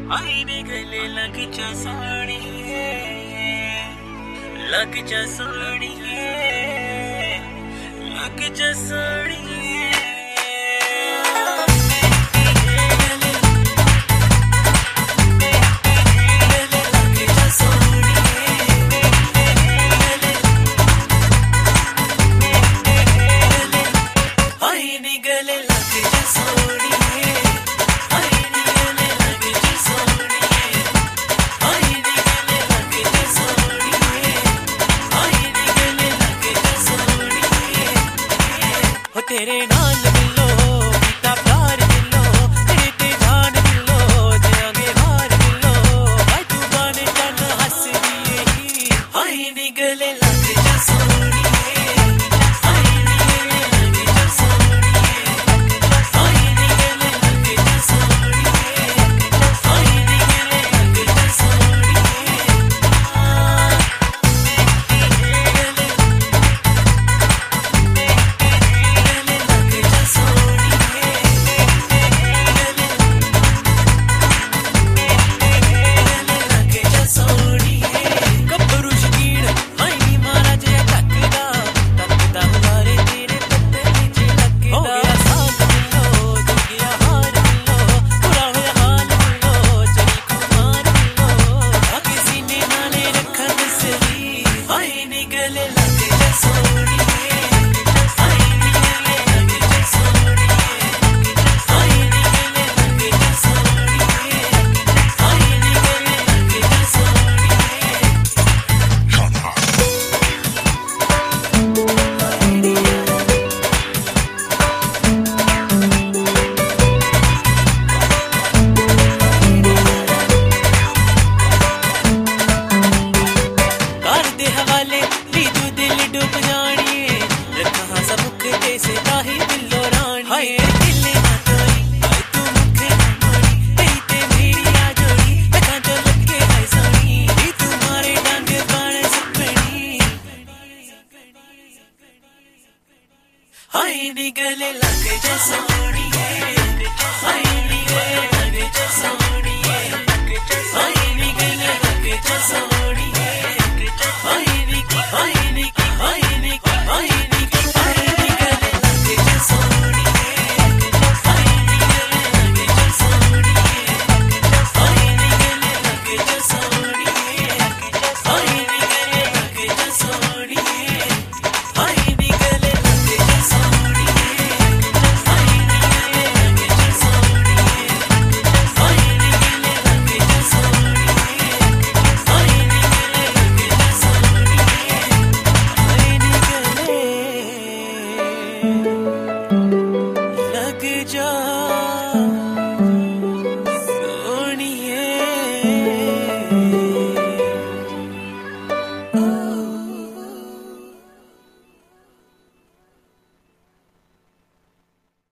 आईने गले लग जा सोनिए, लग जा सोनिए, लग जा सोनिए। तेरे नाल मिलो पीता प्यार मिलो, तेरे ते जान मिलो देंगे हार मिलो। भाई तू गाने चल हंस दिए हाय नी गले लग जा सोनिए, हाय नी गले लग जा सोनिए, हाय नी गले लग जा सोनिए, हाय नी गले लग जा सोनिए। हाय नी गले लग जा सोनिए, हाय नी गले लग जा सोनिए, हाय नी गले लग जा सोनिए, हाय नी की हाय नी की हाय नी की हाय नी की हाय नी गले लग जा सोनिए, हाय नी गले लग जा सोनिए, हाय नी गले लग जा सोनिए, हाय नी गले लग जा सोनिए, हाय नी गले लग जा लग जा सोनिए।